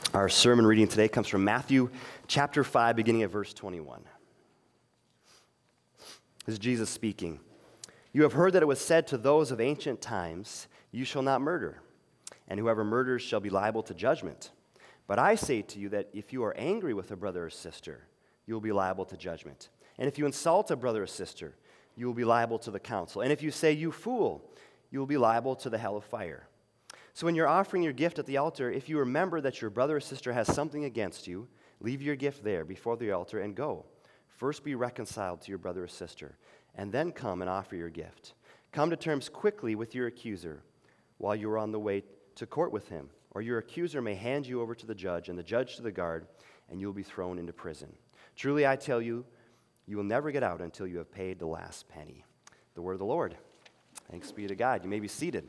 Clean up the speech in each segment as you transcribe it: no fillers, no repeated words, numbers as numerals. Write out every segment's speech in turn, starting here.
Our sermon reading today comes from Matthew chapter 5, beginning at verse 21. This is Jesus speaking. You have heard that it was said to those of ancient times, you shall not murder, and whoever murders shall be liable to judgment. But I say to you that if you are angry with a brother or sister, you will be liable to judgment. And if you insult a brother or sister, you will be liable to the council. And if you say, you fool, you will be liable to the hell of fire. So when you're offering your gift at the altar, if you remember that your brother or sister has something against you, leave your gift there before the altar and go. First be reconciled to your brother or sister, and then come and offer your gift. Come to terms quickly with your accuser while you are on the way to court with him, or your accuser may hand you over to the judge, and the judge to the guard, and you will be thrown into prison. Truly I tell you, you will never get out until you have paid the last penny. The word of the Lord. Thanks be to God. You may be seated.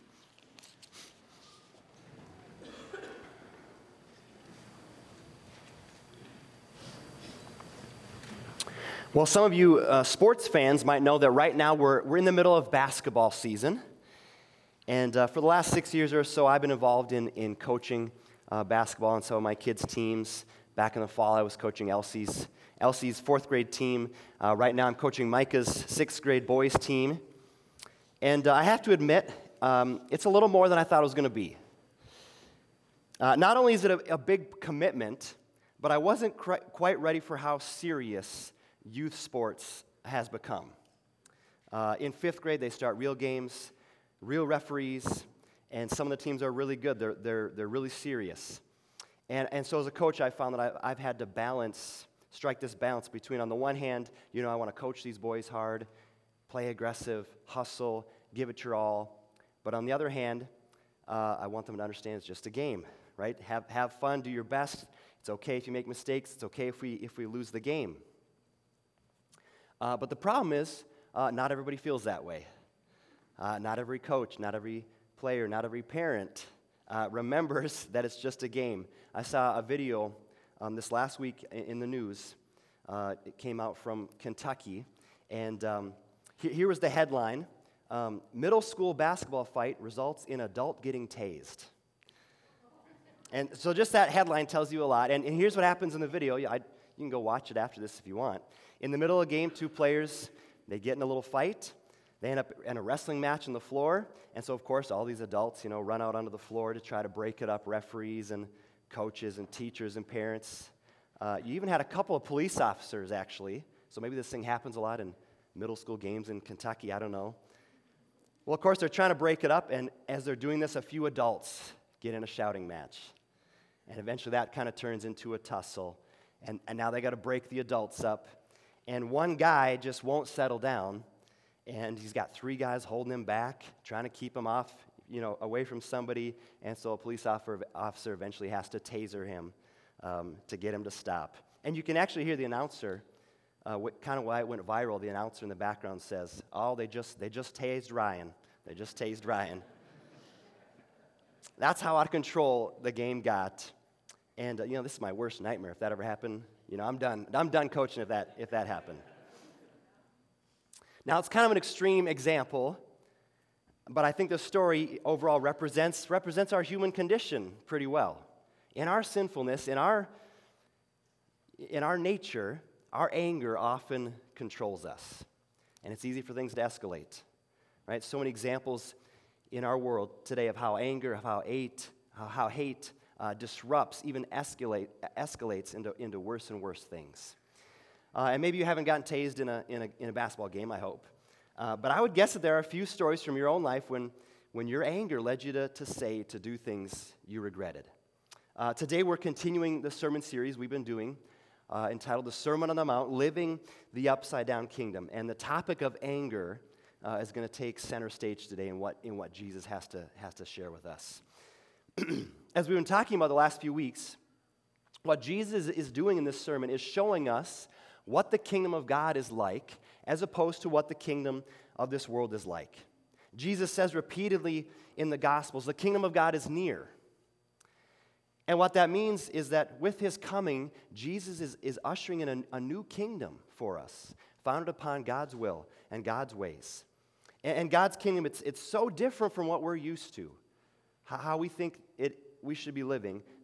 Well, some of you sports fans might know that right now we're in the middle of basketball season. And for the last 6 years or so, I've been involved in coaching basketball on some of my kids' teams. Back in the fall, I was coaching Elsie's fourth grade team. Right now, I'm coaching Micah's sixth grade boys team. And I have to admit, it's a little more than I thought it was going to be. Not only is it a big commitment, but I wasn't quite ready for how serious youth sports has become. In fifth grade, they start real games, real referees, and some of the teams are really good. They're really serious. And so as a coach, I found that I've had to strike this balance between, on the one hand, I want to coach these boys hard, play aggressive, hustle, give it your all. But on the other hand, I want them to understand it's just a game, right? Have fun, do your best. It's okay if you make mistakes. It's okay if we lose the game. But the problem is, not everybody feels that way. Not every coach, not every player, not every parent remembers that it's just a game. I saw a video this last week in the news. It came out from Kentucky, and here was the headline: middle school basketball fight results in adult getting tased. And so just that headline tells you a lot. And here's what happens in the video. You can go watch it after this if you want. In the middle of the game, two players, they get in a little fight. They end up in a wrestling match on the floor. And so, of course, all these adults, run out onto the floor to try to break it up, referees and coaches and teachers and parents. You even had a couple of police officers, actually. So maybe this thing happens a lot in middle school games in Kentucky. I don't know. Well, of course, they're trying to break it up. And as they're doing this, a few adults get in a shouting match. And eventually that kind of turns into a tussle. And now they got to break the adults up. And one guy just won't settle down, and he's got three guys holding him back, trying to keep him off, away from somebody, and so a police officer eventually has to taser him to get him to stop. And you can actually hear the announcer, kind of why it went viral. The announcer in the background says, "Oh, they just tased Ryan. They just tased Ryan." That's how out of control the game got. And this is my worst nightmare. If that ever happened, I'm done. I'm done coaching if that happened. Now, it's kind of an extreme example, but I think the story overall represents our human condition pretty well. In our sinfulness, in our nature, our anger often controls us, and it's easy for things to escalate. Right? So many examples in our world today of how anger, of how hate disrupts, even escalates into worse and worse things. And maybe you haven't gotten tased in a basketball game, I hope. But I would guess that there are a few stories from your own life when your anger led you to do things you regretted. Today we're continuing the sermon series we've been doing entitled The Sermon on the Mount, Living the Upside Down Kingdom. And the topic of anger is going to take center stage today in what Jesus has to share with us. As we've been talking about the last few weeks, what Jesus is doing in this sermon is showing us what the kingdom of God is like as opposed to what the kingdom of this world is like. Jesus says repeatedly in the Gospels, the kingdom of God is near. And what that means is that with his coming, Jesus is ushering in a new kingdom for us, founded upon God's will and God's ways. And God's kingdom, it's so different from what we're used to, how we think we should be living,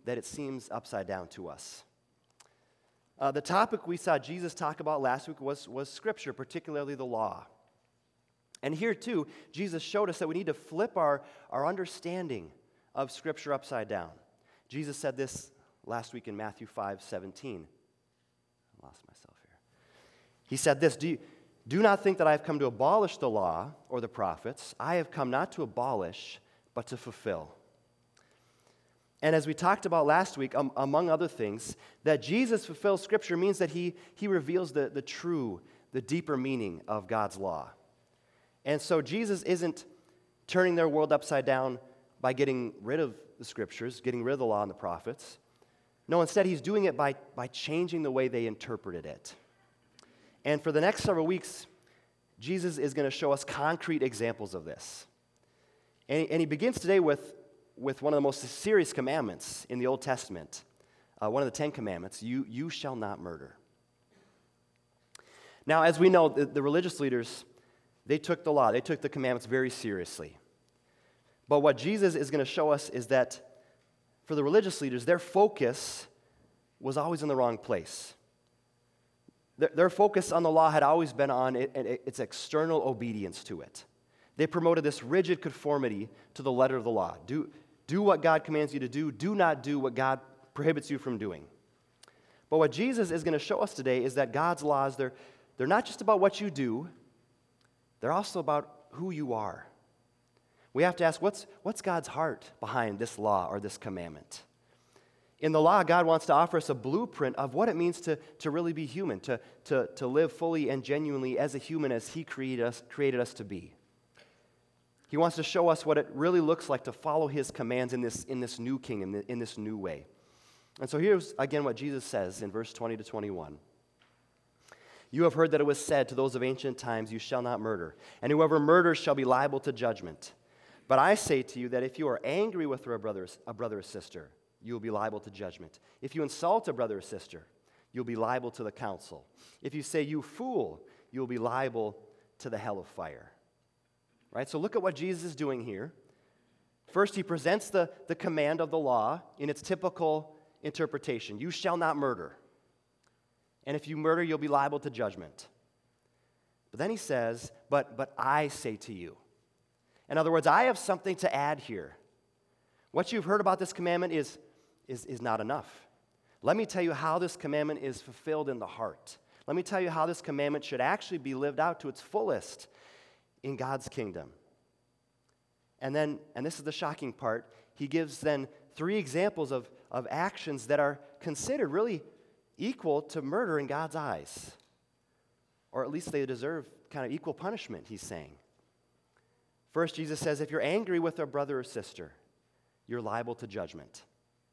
that it seems upside down to us. The topic we saw Jesus talk about last week was Scripture, particularly the law. And here, too, Jesus showed us that we need to flip our understanding of Scripture upside down. Jesus said this last week in Matthew 5:17. I lost myself here. He said this, Do not think that I have come to abolish the law or the prophets. I have come not to abolish, but to fulfill. And as we talked about last week, among other things, that Jesus fulfills Scripture means that he reveals the true, the deeper meaning of God's law. And so Jesus isn't turning their world upside down by getting rid of the Scriptures, getting rid of the law and the prophets. No, instead, he's doing it by changing the way they interpreted it. And for the next several weeks, Jesus is going to show us concrete examples of this. And he begins today with one of the most serious commandments in the Old Testament, one of the 10 Commandments, you shall not murder. Now, as we know, the religious leaders, they took the law, they took the commandments very seriously. But what Jesus is going to show us is that for the religious leaders, their focus was always in the wrong place. Their focus on the law had always been on its external obedience to it. They promoted this rigid conformity to the letter of the law. Do what God commands you to do. Do not do what God prohibits you from doing. But what Jesus is going to show us today is that God's laws, they're not just about what you do, they're also about who you are. We have to ask, what's God's heart behind this law or this commandment? In the law, God wants to offer us a blueprint of what it means to really be human, to live fully and genuinely as a human as He created us to be. He wants to show us what it really looks like to follow His commands in this new kingdom, in this new way. And so here's again what Jesus says in verse 20 to 21. You have heard that it was said to those of ancient times, you shall not murder, and whoever murders shall be liable to judgment. But I say to you that if you are angry with a brother or sister, you will be liable to judgment. If you insult a brother or sister, you'll be liable to the council. If you say, you fool, you'll be liable to the hell of fire. Right? So look at what Jesus is doing here. First, he presents the command of the law in its typical interpretation. You shall not murder. And if you murder, you'll be liable to judgment. But then he says, but I say to you. In other words, I have something to add here. What you've heard about this commandment is not enough. Let me tell you how this commandment is fulfilled in the heart. Let me tell you how this commandment should actually be lived out to its fullest in God's kingdom. And this is the shocking part, he gives then 3 examples of actions that are considered really equal to murder in God's eyes. Or at least they deserve kind of equal punishment, he's saying. First, Jesus says, if you're angry with a brother or sister, you're liable to judgment.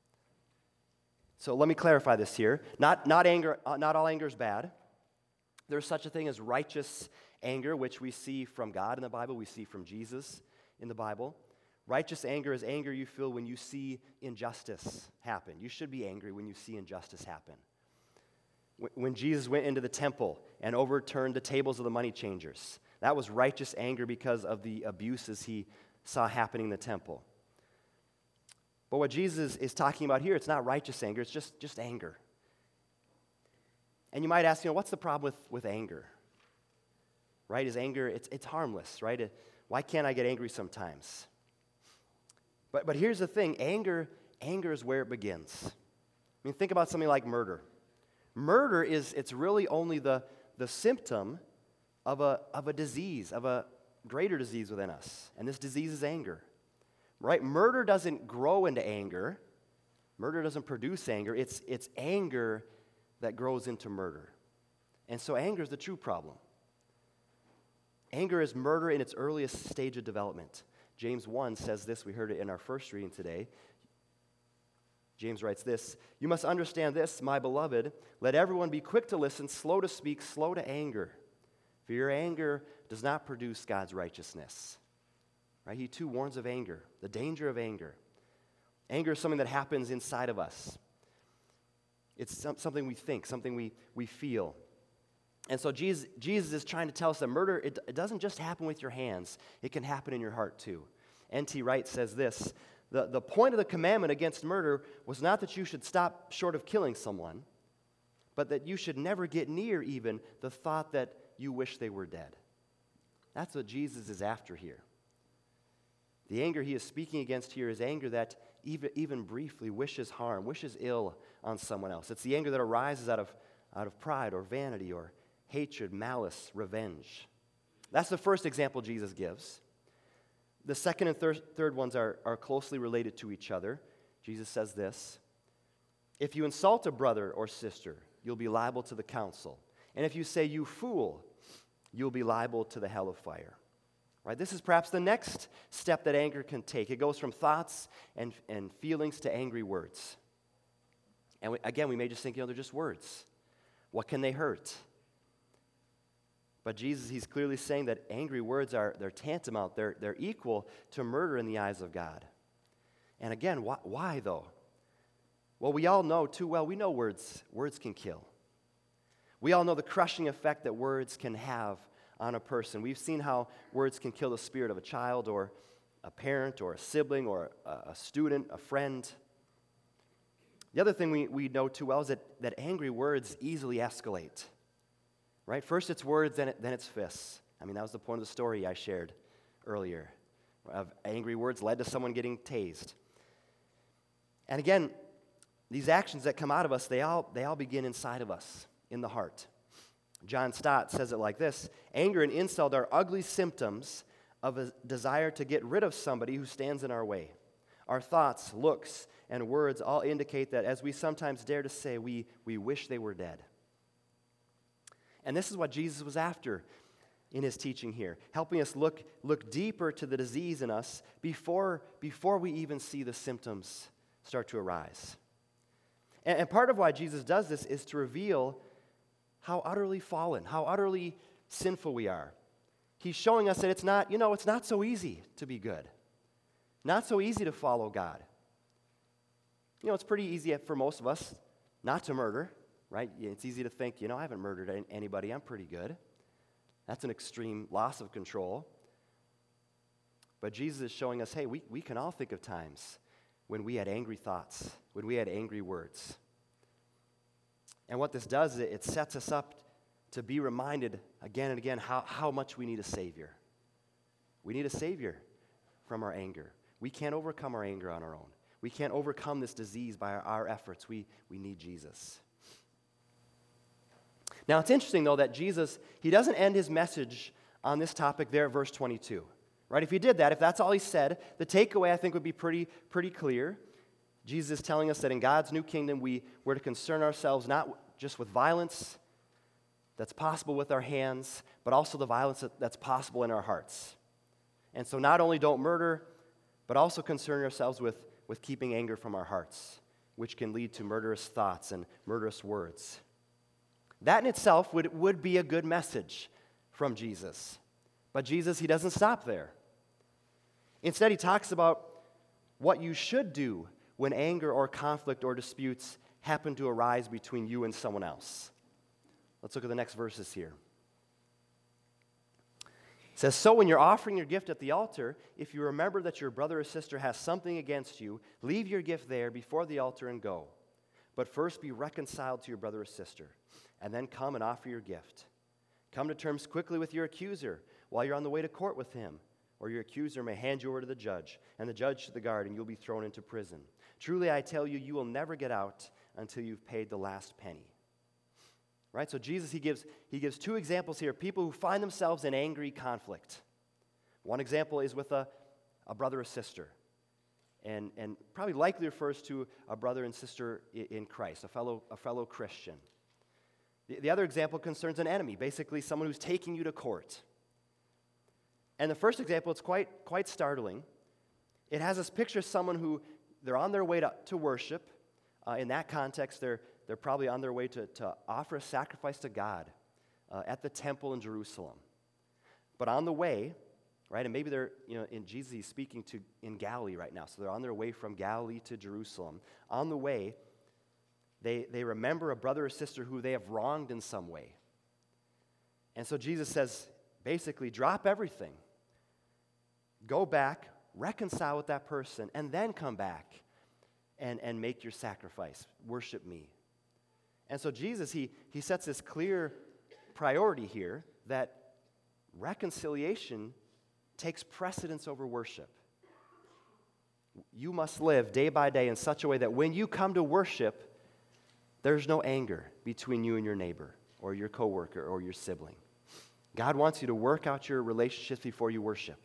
So let me clarify this here. Not all anger is bad. There's such a thing as righteous anger, which we see from God in the Bible, we see from Jesus in the Bible. Righteous anger is anger you feel when you see injustice happen. You should be angry when you see injustice happen. When Jesus went into the temple and overturned the tables of the money changers, that was righteous anger because of the abuses he saw happening in the temple. But what Jesus is talking about here, it's not righteous anger, it's just anger. And you might ask, what's the problem with anger? Right? Is anger, it's harmless, right? Why can't I get angry sometimes? But here's the thing, anger is where it begins. I mean, think about something like murder. Murder it's really only the symptom of a disease, of a greater disease within us. And this disease is anger. Right? Murder doesn't grow into anger. Murder doesn't produce anger. It's anger that grows into murder. And so anger is the true problem. Anger is murder in its earliest stage of development. James 1 says this, we heard it in our first reading today. James writes this, you must understand this, my beloved, let everyone be quick to listen, slow to speak, slow to anger. For your anger does not produce God's righteousness. Right? He too warns of anger, the danger of anger. Anger is something that happens inside of us. It's something we think, something we feel. And so Jesus is trying to tell us that murder, it doesn't just happen with your hands. It can happen in your heart too. N.T. Wright says this, The point of the commandment against murder was not that you should stop short of killing someone, but that you should never get near even the thought that you wish they were dead. That's what Jesus is after here. The anger he is speaking against here is anger that even briefly wishes harm, wishes ill on someone else. It's the anger that arises out of pride or vanity or hatred, malice, revenge. That's the first example Jesus gives. The second and third ones are closely related to each other. Jesus says this: if you insult a brother or sister, you'll be liable to the council. And if you say, you fool, you'll be liable to the hell of fire. Right? This is perhaps the next step that anger can take. It goes from thoughts and feelings to angry words. And we may just think, they're just words. What can they hurt? But Jesus, he's clearly saying that angry words they're tantamount, they're equal to murder in the eyes of God. And again, why though? Well, we all know too well, we know words can kill. We all know the crushing effect that words can have on a person. We've seen how words can kill the spirit of a child or a parent or a sibling or a student, a friend. The other thing we know too well is that angry words easily escalate. Right? First it's words, then it's fists. That was the point of the story I shared earlier. Of angry words led to someone getting tased. And again, these actions that come out of us, they all begin inside of us, in the heart. John Stott says it like this: anger and insult are ugly symptoms of a desire to get rid of somebody who stands in our way. Our thoughts, looks, and words all indicate that, as we sometimes dare to say, we wish they were dead. And this is what Jesus was after in his teaching here, helping us look deeper to the disease in us before we even see the symptoms start to arise. And part of why Jesus does this is to reveal how utterly fallen, how utterly sinful we are. He's showing us that it's not so easy to be good. Not so easy to follow God. It's pretty easy for most of us not to murder, right? It's easy to think, I haven't murdered anybody, I'm pretty good. That's an extreme loss of control. But Jesus is showing us, hey, we can all think of times when we had angry thoughts, when we had angry words. And what this does is it sets us up to be reminded again and again how much we need a Savior. We need a Savior from our anger. We can't overcome our anger on our own. We can't overcome this disease by our efforts. We need Jesus. Now, it's interesting, though, that Jesus, he doesn't end his message on this topic there at verse 22. Right? If he did that, if that's all he said, the takeaway, I think, would be pretty clear. Jesus is telling us that in God's new kingdom, we're to concern ourselves not just with violence that's possible with our hands, but also the violence that's possible in our hearts. And so not only don't murder, but also concern ourselves with keeping anger from our hearts, which can lead to murderous thoughts and murderous words. That in itself would be a good message from Jesus. But Jesus, he doesn't stop there. Instead, he talks about what you should do when anger or conflict or disputes happen to arise between you and someone else. Let's look at the next verses here. It says, so when you're offering your gift at the altar, if you remember that your brother or sister has something against you, leave your gift there before the altar and go. But first be reconciled to your brother or sister, and then come and offer your gift. Come to terms quickly with your accuser while you're on the way to court with him, or your accuser may hand you over to the judge, and the judge to the guard, and you'll be thrown into prison. Truly, I tell you, you will never get out until you've paid the last penny. Right? So Jesus, he gives two examples here, people who find themselves in angry conflict. One example is with a brother or sister, and probably likely refers to a brother and sister in Christ, a fellow Christian. The other example concerns an enemy, basically someone who's taking you to court. And the first example, it's quite startling. It has us picture someone who, they're on their way to worship. In that context, they're probably on their way to offer a sacrifice to God at the temple in Jerusalem. But on the way, right, and maybe they're, in Jesus, he's speaking in Galilee right now, so they're on their way from Galilee to Jerusalem. On the way, they remember a brother or sister who they have wronged in some way. And so Jesus says, basically, drop everything. Go back, reconcile with that person, and then come back and make your sacrifice. Worship me. And so Jesus, he sets this clear priority here that reconciliation takes precedence over worship. You must live day by day in such a way that when you come to worship, there's no anger between you and your neighbor or your coworker or your sibling. God wants you to work out your relationships before you worship.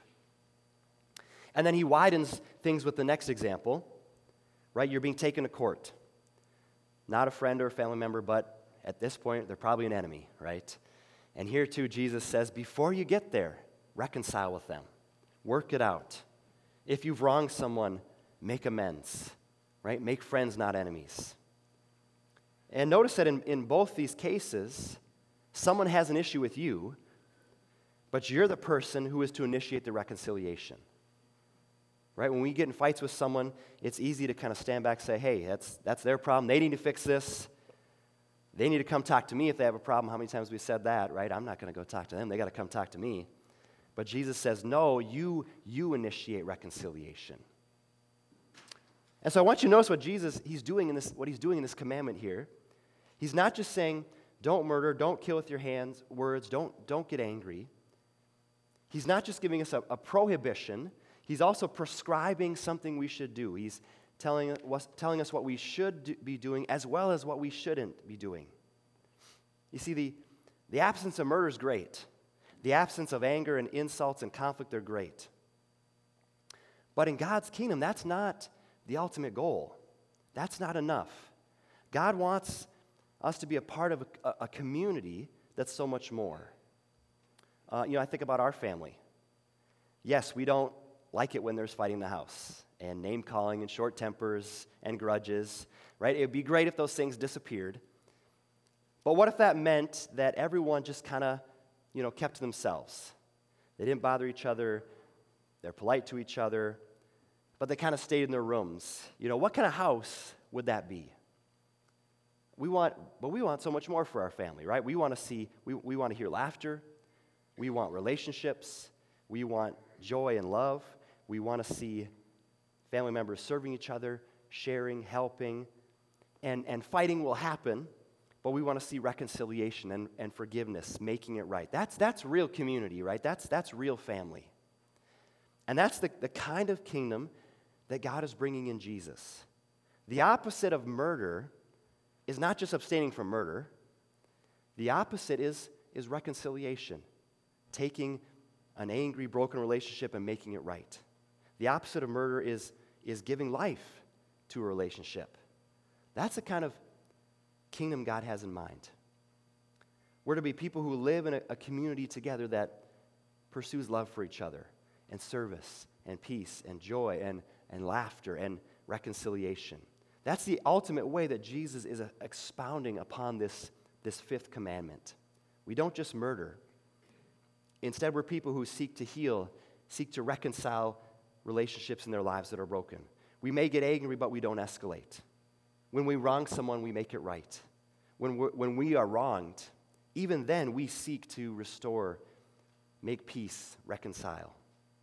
And then he widens things with the next example, right? You're being taken to court. Not a friend or a family member, but at this point, they're probably an enemy, right? And here too, Jesus says, before you get there, reconcile with them. Work it out. If you've wronged someone, make amends, right? Make friends, not enemies. And notice that in both these cases, someone has an issue with you, but you're the person who is to initiate the reconciliation. Right? When we get in fights with someone, it's easy to kind of stand back and say, hey, that's their problem. They need to fix this. They need to come talk to me if they have a problem. How many times we said that, right? I'm not going to go talk to them. They got to come talk to me. But Jesus says, no, you initiate reconciliation. And so I want you to notice what he's doing in this commandment here. He's not just saying, don't murder, don't kill with your words, don't get angry. He's not just giving us a prohibition. He's also prescribing something we should do. He's telling us what we should be doing as well as what we shouldn't be doing. You see, the absence of murder is great. The absence of anger and insults and conflict are great. But in God's kingdom, that's not the ultimate goal. That's not enough. God wants us to be a part of a community that's so much more. I think about our family. Yes, we don't like it when there's fighting in the house and name-calling and short tempers and grudges, right? It would be great if those things disappeared. But what if that meant that everyone just kind of, kept to themselves? They didn't bother each other. They're polite to each other, but they kind of stayed in their rooms. What kind of house would that be? We want so much more for our family, right? We want to hear laughter. We want relationships. We want joy and love. We want to see family members serving each other, sharing, helping, and fighting will happen, but we want to see reconciliation and forgiveness, making it right. That's real community, right? That's real family. And that's the kind of kingdom that God is bringing in Jesus. The opposite of murder is not just abstaining from murder. The opposite is reconciliation, taking an angry, broken relationship and making it right. The opposite of murder is giving life to a relationship. That's the kind of kingdom God has in mind. We're to be people who live in a community together that pursues love for each other and service and peace and joy and laughter and reconciliation. That's the ultimate way that Jesus is expounding upon this fifth commandment. We don't just murder. Instead, we're people who seek to heal, seek to reconcile relationships in their lives that are broken. We may get angry, but we don't escalate. When we wrong someone, we make it right. When we are wronged, even then we seek to restore, make peace, reconcile.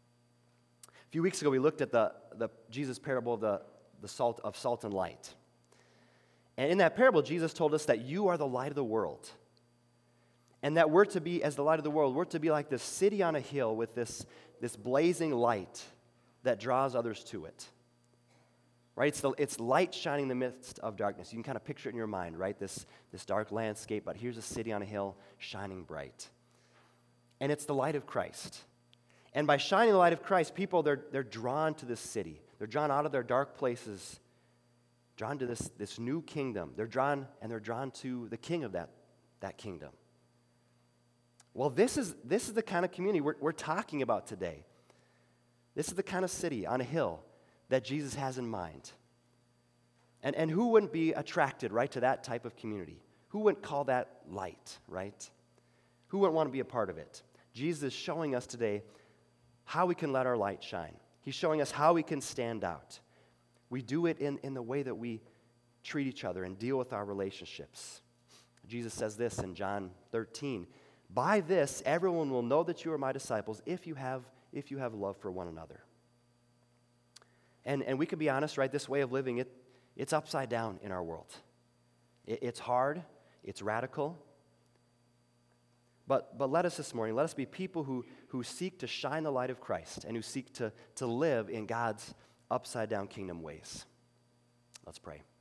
A few weeks ago, we looked at the Jesus parable of the salt and light. And in that parable, Jesus told us that you are the light of the world. And that we're to be, as the light of the world, we're to be like this city on a hill with this blazing light that draws others to it. Right? It's light shining in the midst of darkness. You can kind of picture it in your mind, right? This dark landscape, but here's a city on a hill shining bright. And it's the light of Christ. And by shining the light of Christ, people, they're drawn to this city. They're drawn out of their dark places, drawn to this new kingdom. They're drawn to the king of that kingdom. Well, this is the kind of community we're talking about today. This is the kind of city on a hill that Jesus has in mind. And who wouldn't be attracted, right, to that type of community? Who wouldn't call that light, right? Who wouldn't want to be a part of it? Jesus is showing us today how we can let our light shine. He's showing us how we can stand out. We do it in the way that we treat each other and deal with our relationships. Jesus says this in John 13, "By this, everyone will know that you are my disciples if you have love for one another." And we can be honest, right? This way of living, it's upside down in our world. It's hard. It's radical. But let us this morning, let us be people who seek to shine the light of Christ and who seek to live in God's upside down kingdom ways. Let's pray.